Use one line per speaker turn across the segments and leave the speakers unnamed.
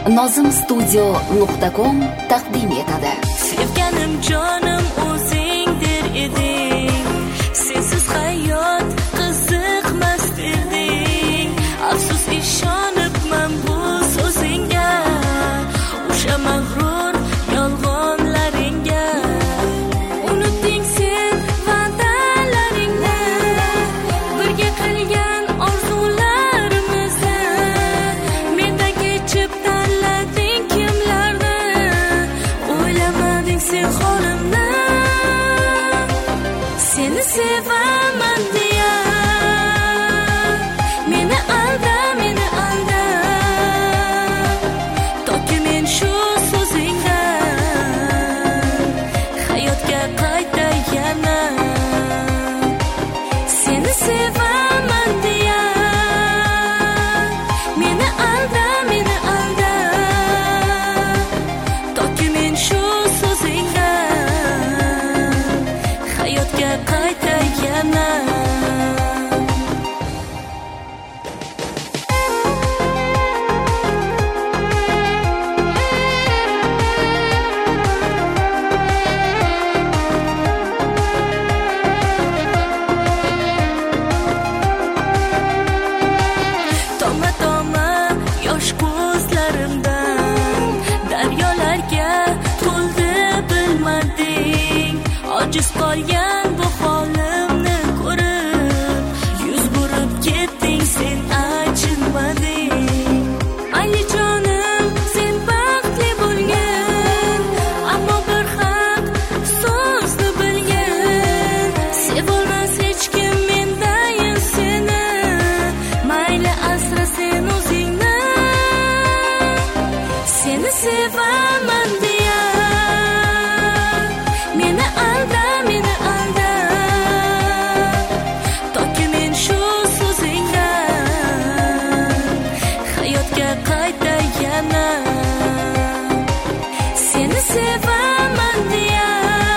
nozimstudio.com taqdim etadi.
Sevganim jonim o'zingdir eding, sensiz hayot qiziqmas eding. Afsus ishonibman bu so'zingga, o'sha mag'rur yolg'onlaringga. Unutding sen va'dalaringni, birga qilgan orzularimizni. Menda kechib tanlading kimlarni, o'ylamading sen holimni. Seni sevaman deya meni alda, meni alda. Toki men shu so'zingdan hayotga qayta yana. Seni sevaman deya meni alda, meni alda. Toki men shu so'zingdan hayotga qayta yana. Toma toma yosh ko'zlarimdan daryolarga to'ldi bilmading. Ojiz qolgan bu holimni ko'rib, yuz burib ketding sen achinmading. Alijonim sen baxtli bo'lgin, ammo bir haq so'zni bilgin. Sevolmas hech kim mendayin seni, mayli asra sen o'zingni. Seni sevaman deya meni alda, meni alda. Toki men shu so'zingdan hayotga qayta yana. Seni sevaman deya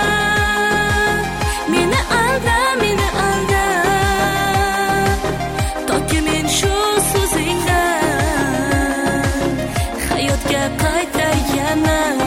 meni alda, meni alda. Toki men shu so'zingdan hayotga qayta yana.